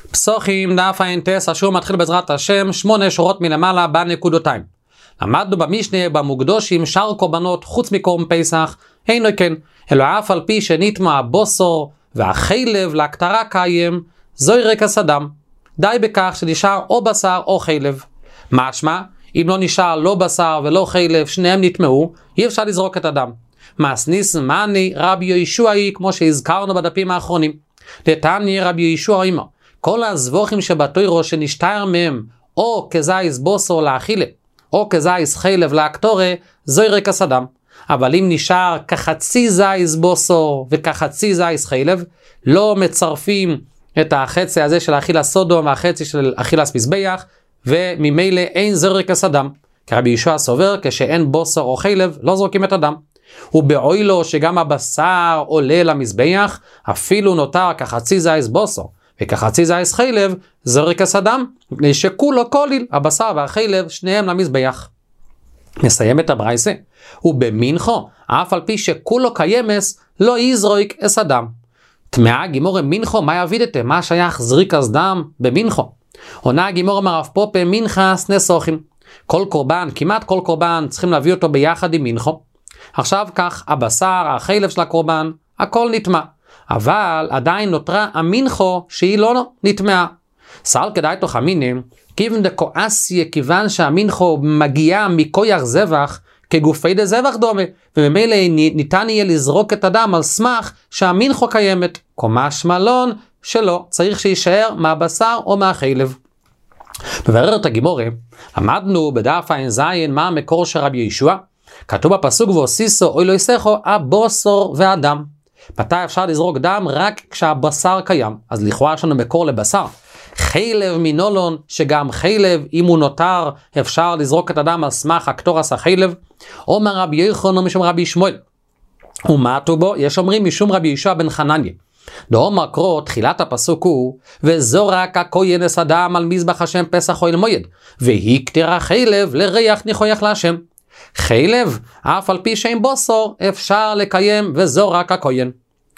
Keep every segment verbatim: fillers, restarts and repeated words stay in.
פסוחים דף ע"ט, השיעור מתחיל בעזרת השם, שמונה שורות מלמעלה בנקודותיים. למדנו במשנה במוקדושים שאר קורבנות חוץ מקורבן פסח, אינו כן, אלא אף על פי שנטמע הבוסור והחלב להקטרה קיים, זוהי רקס הדם. די בכך שנשאר או בשר או חלב. משמע, אם לא נשאר לא בשר ולא חלב, שניהם נטמעו, אי אפשר לזרוק את הדם. מסניס מאני רבי יהושע היא, כמו שהזכרנו בדפים האחרונים. לתני רבי יהושע אימא, כל הזבוכים שבתוירו שנשתער מהם, או כזייס בוסור לאכילה, או כזייס חלב להקטורה, זוהי רקס הדם. אבל אם נשאר כחצי זייס בוסור וכחצי זייס חלב, לא מצרפים את החצי הזה של האכילה סודום והחצי של אכילס מזבח, וממילא אין זוהי רקס הדם. כי רבי יהושע סובר, כשאין בוסור או חלב, לא זורקים את הדם. ובאוי לו שגם הבשר עולה למזבח, אפילו נותר כחצי זייס בוסור וכחצי זייס חלב, זוהי רקס הדם, מפני שכולו כוליל, הבשר והחלב, שניהם למזבח. נסיים את הברייסה. ובמנחו, אף על פי שכולו קיימס, לא יזרויק אס הדם. תמאה גימורה מנחו, מה יבידתם? מה שייך זריקס דם במנחו? עונה גימורה מרב פופה, מנחס נסוכים. כל קורבן, כמעט כל קורבן, צריכים להביא אותו ביחד עם מנחו. עכשיו כך, הבשר, החלב של הקורבן, הכל נטמע. אבל עדיין נותרה המנחו שהיא לא נטמעה. סל כדאי תוך המינים, כיוון דקואסיה, כיוון שהמנחו מגיעה מכויח זבח, כגופי דה זבח דומה, וממילא ניתן יהיה לזרוק את הדם על סמך שהמנחו קיימת. קומש מלון שלא, צריך שישאר מהבשר או מהחלב. מברר את הגימורה, למדנו בדף ע"ז מה המקור של רבי יהושע. כתוב בפסוק והוסיסו אוי לא יסכו הבוסור והדם. מתי אפשר לזרוק דם? רק כשהבשר קיים. אז לכאורה יש לנו מקור לבשר. חלב מנולון, שגם חלב אם הוא נותר אפשר לזרוק את הדם על סמך הקטורס החלב. אומר רבי יוחנן משום רבי שמואל. ומעטו בו, יש אומרים משום רבי יהושע בן חנניה. דאמר קרוא, תחילת הפסוק הוא, וזורק הכהן את הדם על מזבח השם פסח אוהל מועד, והקטיר החלב לריח ניחוח להשם. חלב, אף על פי שאין בוסור, אפשר לקיים וזורק הכהן.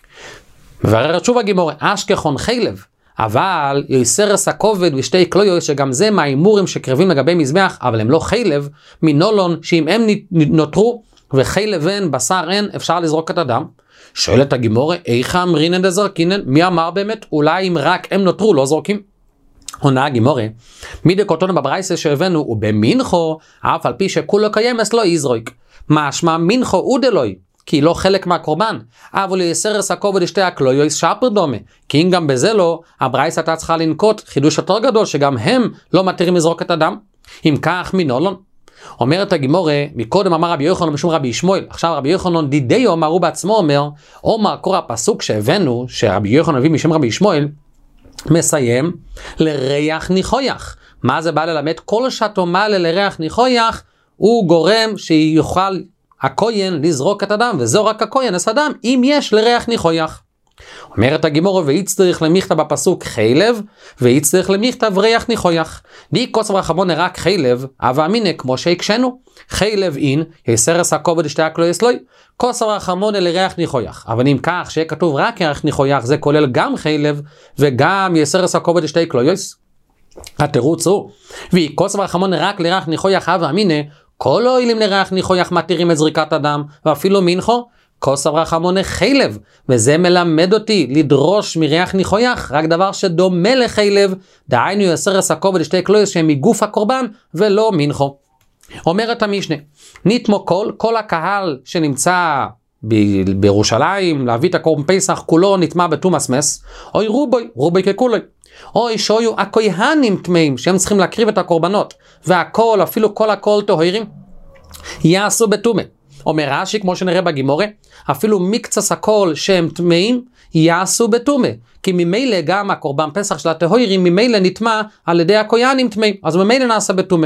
מברר שוב הגימורה, אשכחון חלב, אבל יסרס הכובד ושתי קלויות, שגם זה מהאימורים שקרבים לגבי מזבח, אבל הם לא חלב, מנולון, שאם הם נותרו, וחלב אין, בשר אין, אפשר לזרוק את הדם. שואלת הגימורה, איכה אמרינן דזרקינן, מי אמר באמת? אולי אם רק הם נותרו, לא זורקים? עונה הגימורה, מידי קוטון בברייסה שהבאנו, ובמנחו, אף על פי שכולו קיימס לא יזרויק. משמע מנחו הוא דלוי, כי לא חלק מהקורבן, אבל יסרס הכובד שתי הקלויוס שפר דומה, כי אם גם בזה לא, הברייסה הייתה צריכה לנקוט חידוש יותר גדול, שגם הם לא מתירים לזרוק את הדם. אם כך מנולון. אומרת הגימורה, מקודם אמר רבי יוחנן משום רבי שמואל, עכשיו רבי יוחנן דידי אומר, הוא בעצמו אומר, אומר קורא הפסוק שהבאנו, שרבי יוחנן הביא משם רבי שמואל, מסיים לריח ניחויח. מה זה בא ללמד? כל שתו מעלה לריח ניחויח, הוא גורם שיוכל הכהן לזרוק את הדם, וזורק הכהן את הדם, אם יש לריח ניחויח. אומרת הגימורה, ויצטריך למכתב בפסוק חלב, ויצטריך למכתב ריח ניחויח. די כוסף רחמון רק חלב, אבה אמינה כמו שהקשנו. חלב אין, יסרס הכובד שתי הקלויס לוי, כוסף רחמון לריח ניחויח. אבל אם כך שיהיה כתוב רק ריח ניחויח, זה כולל גם חלב, וגם יסרס הכובד שתי קלויס. התירוץ הוא, והיא כוסף רחמון רק לריח ניחויח, אבה אמינה, כל אוהלים לריח ניחויח מתירים את זריקת הדם, ואפילו מנחו, כוס רחמון חלב, וזה מלמד אותי לדרוש מריח ניחויח, רק דבר שדומה לחלב, דהיינו יסרס הכובד שתי קלויס שהם מגוף הקורבן, ולא מנחו. אומרת המשנה, נטמו כל, כל הקהל שנמצא ב- בירושלים, להביא את הקורבן פסח, כולו נטמע בתומס מס, אוי רובוי, רובוי ככולי. אוי שויו הכהנים טמאים, שהם צריכים להקריב את הקורבנות, והכל, אפילו כל הכל טהורים, יעשו בתומה. אומר רש"י, כמו שנראה בגימורה, אפילו מקצת הכל שהם טמאים, יעשו בתומה. כי ממילא גם הקורבן פסח של הטהורים, ממילא נטמע על ידי הכהנים טמאים, אז ממילא נעשה בתומה.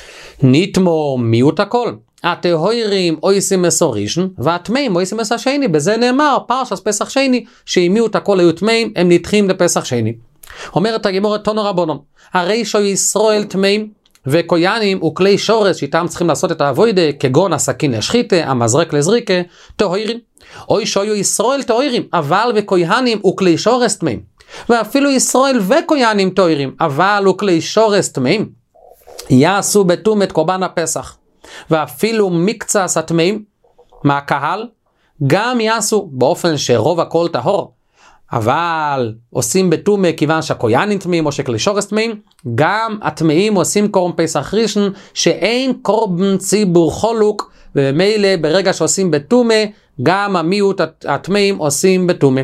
נטמו מיעוט הכל. הטהורים אויסים מסור ראשון, והטמאים אויסים מסור שני. בזה נאמר, פרשת פסח שני, שאם מיעוט הכל היו טמאים, הם נדחים לפסח שני. אומרת הגימורה, תנו רבנן, הרי שו ישראל טמאים, וכהנים וכלי שורש שאיתם צריכים לעשות את העבודה, כגון הסכין לשחיתה, המזרק לזריקה, טהורים. אוי שויו ישראל טהורים, אבל וכהנים וכלי שורש טמאים. ואפילו ישראל וכהנים טהורים, אבל וכלי שורש טמאים, יעשו בטומאת קורבן הפסח. ואפילו מקצת הטמאים מהקהל, גם יעשו באופן שרוב הכל טהור, אבל עושים בטומאה כיוון שהכהנים טמאים או שכלי שורש טמאים, גם הטמאים עושים קורבן פסח ראשון, שאין קורבן ציבור חולוק, וממילא ברגע שעושים בטומאה, גם המיעוט הטמאים עושים בטומאה.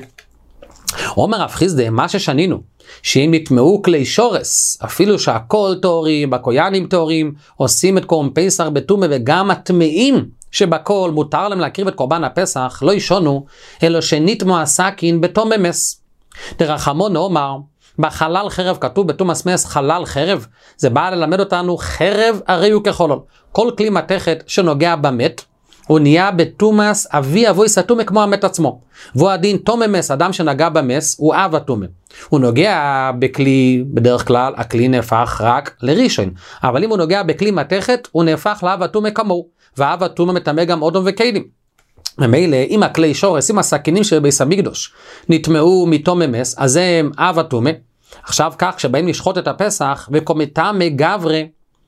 אומר רב חיסדא, מה ששנינו, שאם נטמאו כלי שורש, אפילו שהכל טהורים, הכהנים טהורים, עושים את קורבן פסח בטומאה, וגם הטמאים שבכל מותר להם להקריב את קורבן הפסח, לא ישונו, אלא שנטמאו הסכין בתום אמס. דרחמון אומר, בחלל חרב כתוב בתומאס מס חלל חרב, זה בא ללמד אותנו חרב הרי הוא כחולל. כל כלי מתכת שנוגע במת, הוא נהיה בתומאס אבי אבוי סתומה כמו המת עצמו. והוא הדין תום אמס, אדם שנגע במס, הוא אב התומה. הוא נוגע בכלי, בדרך כלל, הכלי נהפך רק לראשון. אבל אם הוא נוגע בכלי מתכת, הוא נהפך לאב התומה כמוהו. ואב התומה מטמא גם אודום וכלים. ממילא, אם הכלי שורש, אם הסכינים של בית המקדוש נטמאו מתום אמס, אז הם אב התומה. עכשיו כך, כשבאים לשחוט את הפסח, וקומטמא גברי,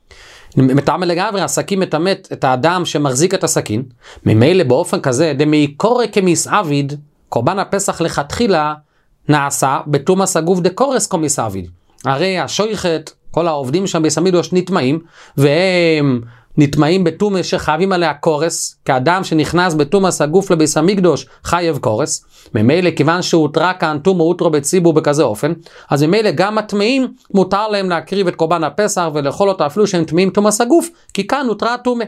מטמא לגברי, הסכין מטמאת את האדם שמחזיק את הסכין. ממילא באופן כזה, דמיקורא כמסעביד, קורבן הפסח לכתחילה נעשה בתומאס הגוף דקורס כמסעביד. הרי השויכת, כל העובדים שם בית המקדוש נטמאים, והם נטמאים בטומאה שחייבים עליה קורס, כאדם שנכנס בתומאס הגוף לבית המקדוש חייב קורס. ממילא כיוון שהותרה כאן תומא הותרו בציבור בכזה אופן, אז ממילא גם הטמאים מותר להם להקריב את קורבן הפסח ולאכול אותה אפילו שהם טמאים תומאס הגוף, כי כאן הותרה תומא.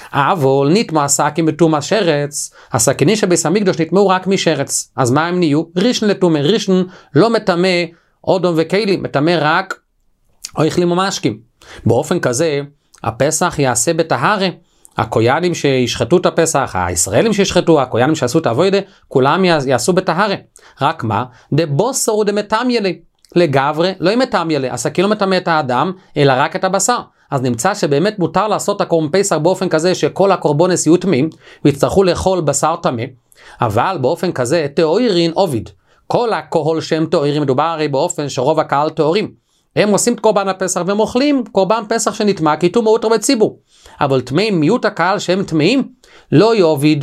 אבל נטמא הסכין בתומאס שרץ, הסכינים שבית המקדוש נטמאו רק משרץ, אז מה הם נהיו? ראשון לתומא. ראשון לא מטמא אודום וכלים, מטמא רק אוכלים ומשקים. באופן כזה הפסח יעשה בטהרה. הכהנים שישחטו את הפסח, הישראלים שישחטו, הכהנים שעשו את העבודה, כולם יעשו בטהרה. רק מה? דבוסר ודמטמיילי. לגברי לא מטמיילי, הסכין לא מטמא את האדם, אלא רק את הבשר. אז נמצא שבאמת מותר לעשות את הקורבן פסח באופן כזה שכל הקורבנות יהיו טמאים, ויצטרכו לאכול בשר טמא, אבל באופן כזה טהורין עובד. כל הכהל שהם טהורים, מדובר הרי באופן שרוב הקהל טהורים. הם עושים את קורבן הפסח והם אוכלים קורבן פסח שנטמא כי טומאה הותרה בציבור. אבל טמאים, מיעוט הקהל שהם טמאים, לא יעבוד.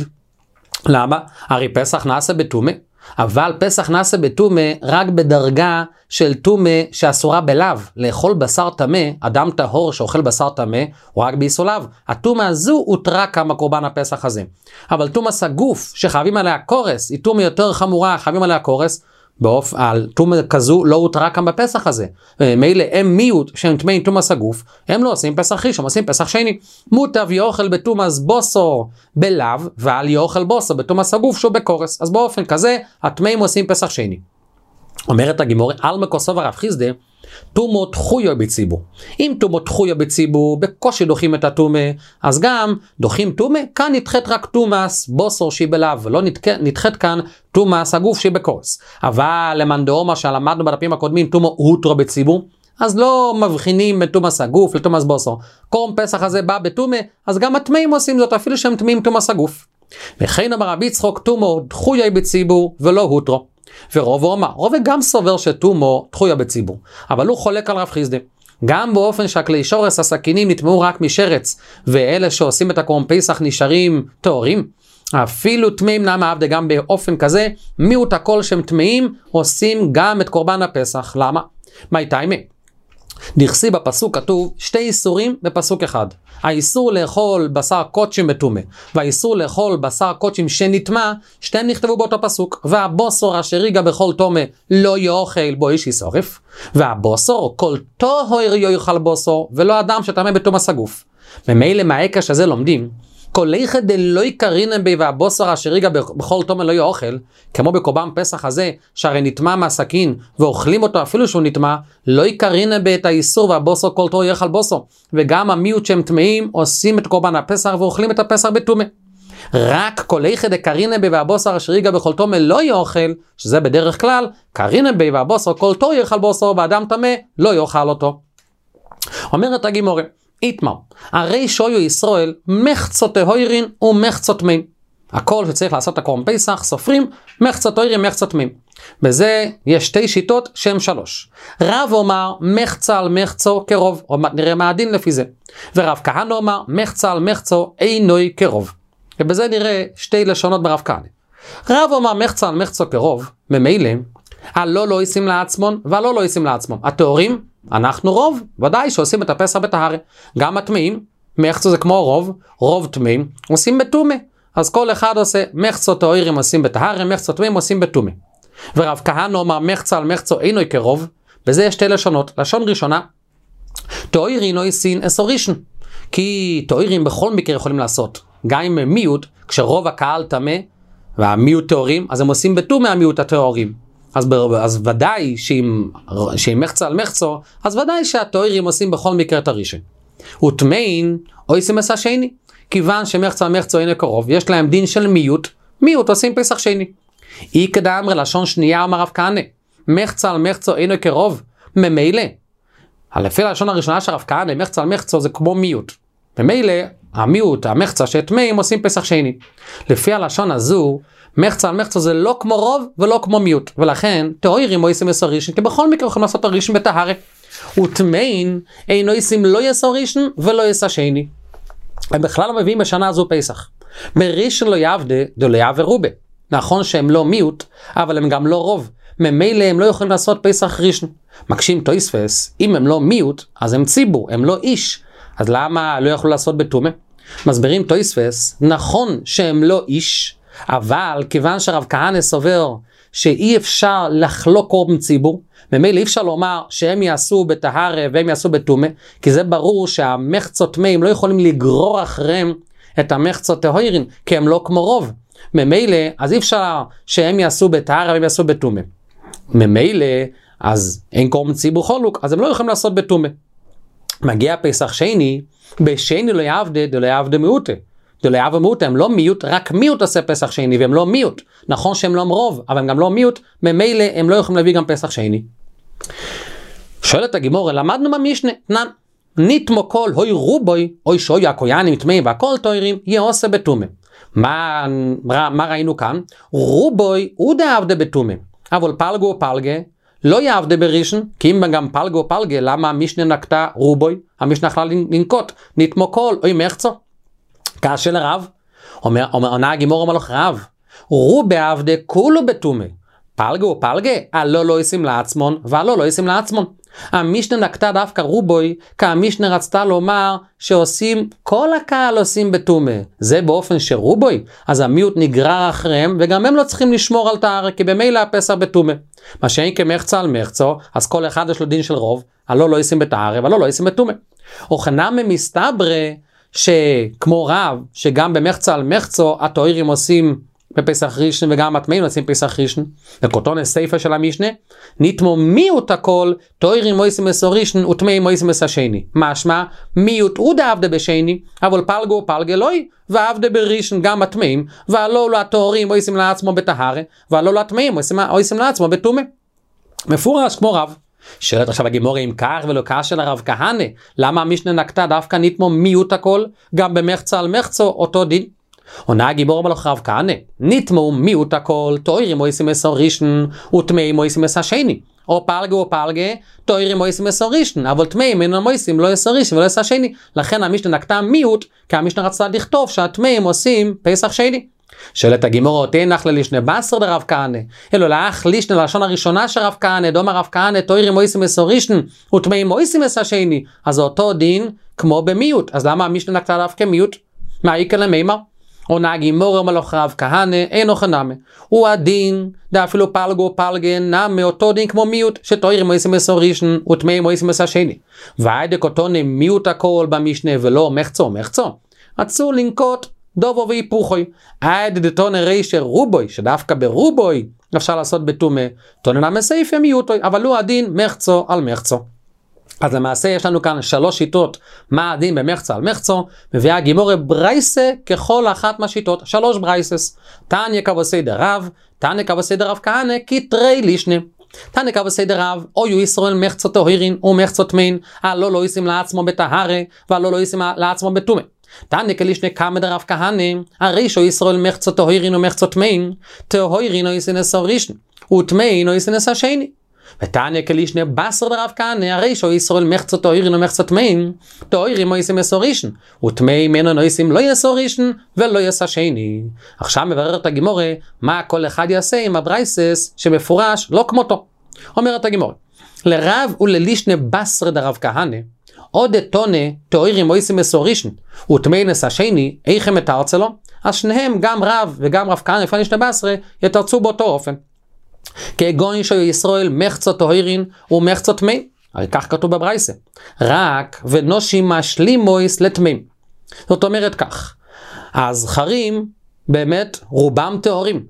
למה? הרי פסח נעשה בטומאה, אבל פסח נעשה בטומאה רק בדרגה של טומאה שאסורה בלאו. לאכול בשר טמא, אדם טהור שאוכל בשר טמא, הוא רק באיסור לאו. הטומאה הזו הותרה כמה קורבן הפסח הזה. אבל טומאת הגוף שחייבים עליה קורס, היא טומאה יותר חמורה, חייבים עליה קורס, באופן, על טומאה כזו לא הותרה כאן בפסח הזה. מילא הם מיעוט שהם טמאים טומאת הגוף, הם לא עושים פסח ראשון, עושים פסח שני. מוטב יאכל בתומאס בוסור בלאו, ועל יאכל בוסור בתומאס הגוף שהוא בקורס. אז באופן כזה הטמאים עושים פסח שני. אומרת הגמרא, על מקוסוב הרב חיסדא, טומאות חויו בציבור. אם טומאות חויו בציבור, בקושי דוחים את הטומאה, אז גם דוחים טומאה, כאן נדחת רק טומאס בוסור שהיא בלאו, ולא נדחת כאן טומאס הגוף שהיא בקורס. אבל למאן דאמר שלמדנו בדפים הקודמים, טומאה הותרה בציבור, אז לא מבחינים את טומאס הגוף לטומאס בוסור. קורבן פסח הזה בא בטומאה, אז גם הטמאים עושים זאת, אפילו שהם טמאים טומאס הגוף. וכן אמר רבי יצחק, טומאות חויו בציבור ולא הותרה. ורוב אומר, רוב גם סובר שטומאה חויו בציבור, אבל הוא חולק על רב חיסדא. גם באופן שהכלי שורש הסכינים נטמאו רק משרץ, ואלה שעושים את הקורבן פסח נשארים טהורים, אפילו טמאים נמי עבדי, גם באופן כזה, מיעוט הכל שהם טמאים, עושים גם את קורבן הפסח. למה? מה איתיימה? דכסי בפסוק כתוב שתי איסורים בפסוק אחד. האיסור לאכול בשר קודשים בטומאה, והאיסור לאכול בשר קודשים שנטמא, שתיהם נכתבו באותו פסוק. והבוסור אשר ייגע בכל טומאה לא יאכל בו איש ישרף, והבוסור כל טהור יאכל בוסור, ולא אדם שטמא בתומאס הגוף. ממילא מהעיקש הזה לומדים, כל איכא דלא יקרינן בי והבוסר אשר ייגע בכל טומאה לא יאכל, כמו בקורבן פסח הזה, שהרי נטמא מהסכין ואוכלים אותו אפילו שהוא נטמא, לא יקרינן בי את האיסור והבוסר כל טהור יאכל בוסר. וגם המיעוט שהם טמאים עושים את קורבן הפסח ואוכלים את הפסח בטומאה. רק כל איכא דקרינן בי והבוסר אשר ייגע בכל טומאה לא יאכל, שזה בדרך כלל, קרינן בי והבוסר כל טהור יאכל בוסר, ואדם טמא לא יאכל אותו. אומרת הגמרא, איתמר, הרי שויו ישראל מחצות טהורים ומחצות טמאים. הכל שצריך לעשות את הקורבן פסח, סופרים מחצות טהורים מחצות טמאים. בזה יש שתי שיטות שהן שלוש. רב אומר מחצה על מחצו כרוב, עוד מעט נראה מה הדין לפי זה. ורב כהנא אומר מחצה על מחצו אינוי כרוב. ובזה נראה שתי לשונות ברב כהנא. רב אומר מחצה על מחצו כרוב, ממילא, הלא לא עושים לעצמון והלא לא עושים לעצמון. התיאורים, אנחנו רוב, ודאי שעושים את הפסח בטהרה. גם הטמאים, מחצו זה כמו רוב, רוב טמאים, עושים בטומא. אז כל אחד עושה מחצו תיאורים עושים בטהרה, מחצו טמאים עושים בטומא. ורב כהנא אומר מחצה על מחצו אינוי כרוב, בזה יש שתי לשונות. לשון ראשונה, תיאורים לא עושים עשר ראשון, כי תיאורים בכל מקרה יכולים לעשות, גם אם מיעוט, כשרוב הקהל טמא, והמיעוט תיאורים, אז הם עושים בטומא המיעוט התיאורים. אז, אז ודאי שאם, שאם מחצה על מחצו, אז ודאי שהתיאורים עושים בכל מקרה את הראשון. וטמאים עושים פסח שני, כיוון שמחצה על מחצו אינוי כרוב, יש להם דין של מיעוט, מיעוט עושים פסח שני. אי כדאמרי לשון שנייה אומר רב כהנא, מחצה על מחצו אינוי כרוב, ממילא. לפי הלשון הראשונה של רב כהנא, מחצה על מחצו זה כמו מיעוט. ממילא, המיעוט, המחצה שטמאים עושים פסח שני. לפי הלשון הזו, מחצה על מחצו זה לא כמו רוב ולא כמו מיעוט. ולכן, תיאורים עושים עשר ראשון, כי בכל מקרה יכולים לעשות הראשון בטהרה. וטמאים אינו עושים לא עשר ראשון ולא עשר שני. הם בכלל לא מביאים בשנה הזו פסח. מראשון לא יעבדה, דלא יעבר רובה. נכון שהם לא מיעוט, אבל הם גם לא רוב. ממילא הם לא יכולים לעשות פסח ראשון. מקשים תוספות, אם הם לא מיעוט, אז הם ציבור, הם לא איש. אז למה לא יכולו לעשות בטומא? מסבירים תוספות, נכון שהם לא איש, אבל כיוון שרב כהנא סובר שאי אפשר לחלוק קורבן ציבור, ממילא אי אפשר לומר שהם יעשו בטהרה והם יעשו בטומא, כי זה ברור שהמחצות טמאים לא יכולים לגרור אחריהם את המחצות טהורים, כי הם לא כמו רוב. ממילא, אז אי אפשר שהם יעשו בטהרה והם יעשו בטומא. ממילא, אז אין קורבן ציבור חולוק, אז הם לא יכולים לעשות בטומא. מגיע פסח שני, בשני לא יעבדה, דלא יעבדה מיעוטה. דלא יעבדה מיעוטה, הם לא מיעוט, רק מיעוט עושה פסח שני, והם לא מיעוט. נכון שהם לא רוב, אבל הם גם לא מיעוט, ממילא הם לא יכולים להביא גם פסח שני. שואלת הגמרא, למדנו במשנה, תנן, ניתמו כל הוי רובוי, אוי שוי הכהנים טמאים והכל תוירים, יעשה בטומא. מה, מה ראינו כאן? רובוי הוא דעבדה בטומא, אבל פלגו או פלגה, לא יעבדה בראשון, כי אם גם פלגו או פלגה, למה המשנה נקטה רובוי? המשנה יכלה לנקוט, ניתמו כל, אוי מחצו. כאשר לרב, אומר, עונה הגמרא אומר לך רב, רובי עבדה כולו בטומא, פלגו או פלגה, הלא לא ישים לעצמון, והלא לא ישים לעצמון. המשנה נקטה דווקא רובוי, כי המשנה רצתה לומר שעושים, כל הקהל עושים בטומא. זה באופן שרובוי, אז המיעוט נגרר אחריהם, וגם הם לא צריכים לשמור על טהרה, כי במילא הפסח בטומא. מה שאין כמחצה על מחצו, אז כל אחד יש לו דין של רוב, הלא לא ישים בטהרה, והלא לא ישים בטומא. וכנם מסתברא, שכמו רב, שגם במחצה על מחצו, התוירים עושים בפסח ראשון וגם הטמאים עושים פסח ראשון. וכותון הסייפה של המשנה, ניתמו מיעוט הכל, תוירים מויסים עשר ראשון וטמאים מויסים עשר שני. משמע, מיעוט הוא דעבדה בשני, אבל פלגו פלגה לוי, ועבדה בראשון גם הטמאים, והלא לא התוירים מויסים לעצמו בטהרה, והלא לא הטמאים מויסים לעצמו בטומא. מפורש כמו רב. שואלת עכשיו הגמרא אם כך ולא כך של הרב כהנא, למה המשנה נקטה דווקא ניתמו מיעוט הכל, גם במחצה על מחצו אותו דין? עונה הגמרא מלך רב כהנא, ניתמו מיעוט הכל, תוירים מויסים עשר ראשון, וטמאים מויסים עשר שני. או פלגה או פלגה, תוירים מויסים עשר ראשון, אבל טמאים אינם מויסים לא עשר ראשון ולא עשר שני. לכן המשנה נקטה מיעוט, כי המשנה רצתה לכתוב שהטמאים עושים פסח שני. שואלת הגמרא, תנח ללישנה בסר דרב כהנא, אלא לאח לישנה ללשון הראשונה של רב כהנא, דומר רב כהנא, תוירים מויסים עשר ראשון, וטמאים מויסים עשר שני. אז אותו דין כמו במיעוט. אז למה המשנה נקטה דווקא מיעוט? מה איקא למימר? עונה הגמרא מלך רב כהנא, אינו חנמי. הוא הדין, דאפילו פלגו פלגה נמי, אותו דין כמו מיעוט, שתוירים מויסים עשר ראשון, וטמאים מויסים עשר שני. והיידק אותו מיעוט הכל במשנה ולא מחצו מחצו. רצו לנקוט דובו והיפוכוי. עד דתון רישא רובוי, שדווקא ברובוי אפשר לעשות בטומא, תוננה מסייפה מיעוטוי, אבל הוא הדין מחצו על מחצו. אז למעשה יש לנו כאן שלוש שיטות, מה הדין במחצה על מחצו, מביאה הגמרא ברייסה ככל אחת מהשיטות, שלוש ברייסס. תניא כבסדר רב, תניא כבסדר רב כהנא, כתרי לישנה. תניא כבסדר רב, אויו ישראל מחצו טהורין ומחצו טמאים, הלא לא ישים לעצמו בטהרה, והלא לא ישים לעצמו בטומא. תניא כלישנה קמא דרב כהנא, הרי שו ישראל מחצו טהורין ומחצו טמאים, טהורין או ישים עשר ראשון, וטמאין או יסנס השני. ותניא כלישנא בשר דרב כהנא, הרי שו ישראל מחצה טהוירין ומחצה טמאין, טהוירים או יסים יסור ראשון, וטמאים אינו נויסים לא יסור ראשון ולא יסור שני. עכשיו מבררת הגמורה מה כל אחד יעשה עם הברייסס שמפורש לא כמותו. אומרת הגמורה, לרב וללישנא בשר דרב כהנא, עוד תונה טהוירים או יסים יסור ראשון, וטמאין יסור שני, איכם מתרץ לו? אז שניהם, גם רב וגם רב כהנא לפני לישנא בשר, יתרצו באותו אופן. כגון שהיו ישראל מחצה טהוירין ומחצה טמאים, הרי כך כתוב בברייסה, רק ונושים משלימויס לטמאים. זאת אומרת כך, הזכרים באמת רובם טהורים.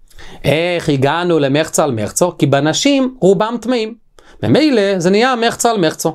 איך הגענו למחצה על מחצה? כי בנשים רובם טמאים. ממילא זה נהיה מחצה על מחצה.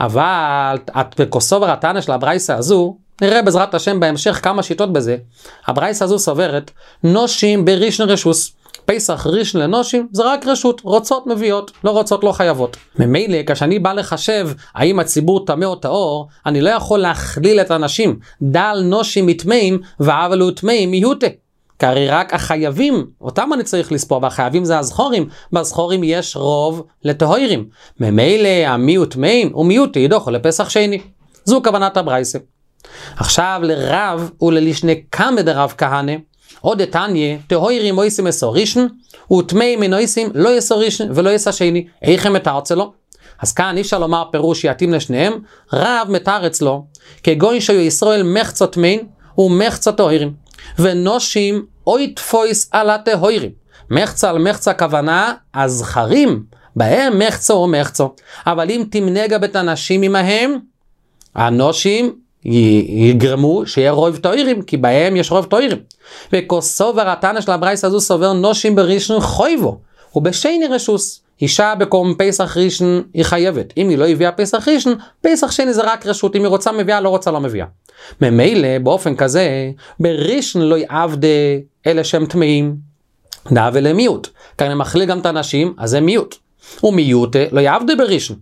אבל בכוסובר התנא של הברייסה הזו, נראה בעזרת השם בהמשך כמה שיטות בזה, הברייסה הזו סוברת נושים בראשון רשוס. פסח ראשון לנושים זה רק רשות, רוצות מביאות, לא רוצות לא חייבות. ממילא כשאני בא לחשב האם הציבור טמא או טהור, אני לא יכול להכליל את האנשים, דל נושים מטמאים ועבל וטמאים מיהותה. כי הרי רק החייבים, אותם אני צריך לספור, והחייבים זה הזכורים, בזכורים יש רוב לטהורים. ממילא המי וטמאים ומיהותה ידוחו לפסח שני. זו כוונת הברייסה. עכשיו לרב וללישנא קמא דרב כהנא, עוד תניא טהוירים או יסים יסור ראשון וטמאים אינו יסים לא יסור ראשון ולא יסור שני, איכם מתרץ לו? אז כאן אי אפשר לומר פירוש שיתאים לשניהם, רב מתרץ לו כגון שהיו ישראל מחצה טמאים ומחצה טהורים, ונושים אוי תפויס על הטהורים. מחצה על מחצה כוונה הזכרים בהם מחצה או מחצה, אבל אם תמנגה בת הנשים עמהם, הנושים יגרמו שיהיה רוב טהורים, כי בהם יש רוב טהורים. וכוסובר התנא של הברייסה הזו סובר נושים בראשון חויבו, ובשני רשוס. אישה בקום פסח ראשון היא חייבת. אם היא לא הביאה פסח ראשון, פסח שני זה רק רשות. אם היא רוצה מביאה, לא רוצה לא מביאה. ממילא באופן כזה, בראשון לא יעבדה אלה שהם טמאים, דאבה למיעוט. כאן הם מכליל גם את האנשים, אז זה מיעוט. ומיעוט לא יעבדה בראשון.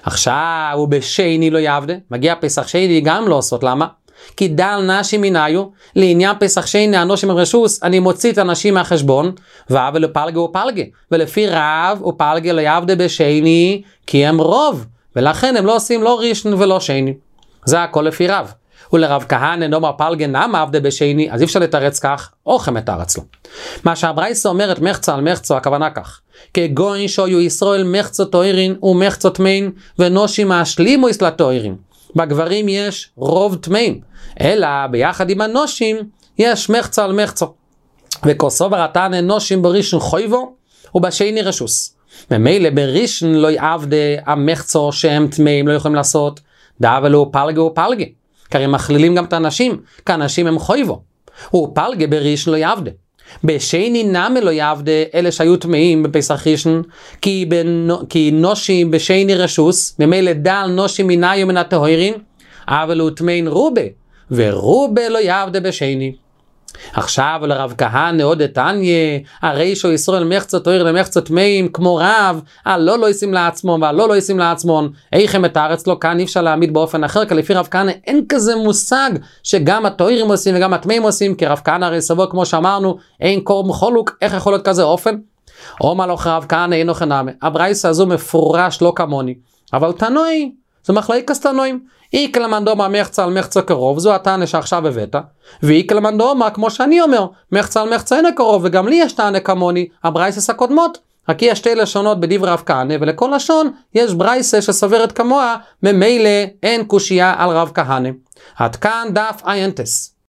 עכשיו הוא בשני לא יעבדה, מגיע פסח שני גם לא עושות, למה? כי דל נשים מנהיו, לעניין פסח שני הנושים הרשוס, אני מוציא את הנשים מהחשבון, ואבל ופלגה ופלגה, ולפי רב ופלגה לא יעבדה בשני, כי הם רוב, ולכן הם לא עושים לא ראשון ולא שני. זה הכל לפי רב. ולרב כהנא נאמר פלגה נמה עבדה בשני, אז אי אפשר לתרץ כך, אוכם מתרץ לו. מה שהברייסה אומרת מחצה על מחצה, הכוונה כך, כגון שהיו ישראל מחצה טהורים ומחצה טמאים, ונושים משלימו יסלה טהורים. בגברים יש רוב טמאים, אלא ביחד עם הנושים יש מחצה על מחצה. וכוסובר התנא נושים בראשון חויבו ובשני רשוס. ממילא בראשון לא יעבדה המחצה שהם טמאים לא יכולים לעשות, דאבל ופלגה ופלגה. כי הם מכלילים גם את האנשים, כי האנשים הם חויבו. ופלגה בראשון לא יעבדה. בשני נמה לא יעבדה אלה שהיו טמאים בפסח ראשון, כי, בנו, כי נושים בשני רשוס, ממילא דל נושים מנהיו מן הטהורים, אבל הוא טמאים רובה, ורובה לא יעבדה בשני. עכשיו לרב כהנא עוד תניא, הרי שהוא ישראל מחצה טהורים ומחצה טמאים כמו רב, הלא לא ישים לעצמם והלא לא ישים לעצמם, איכם מתרץ לו? כאן אי אפשר להעמיד באופן אחר, כי לפי רב כהנא אין כזה מושג שגם הטהורים עושים וגם הטמאים עושים, כי רב כהנא הרי סבור כמו שאמרנו, אין קורם חולוק, איך יכול להיות כזה אופן? אומר לו רב כהנא אינו חנמי, הברייסה הזו מפורש לא כמוני, אבל תנואי, זה מחלקת תנועים. איקל מנדומה מחצה על מחצה קרוב, זו התנא שעכשיו הבאת, ואיקל מנדומה כמו שאני אומר, מחצה על מחצה אינה קרוב, וגם לי יש תנא כמוני, הברייסס הקודמות, רק יש שתי לשונות בדברי רב כהנא, ולכל לשון יש ברייסה שסוברת כמוה, ממילא אין קושייה על רב כהנא. עד כאן דף איינטס.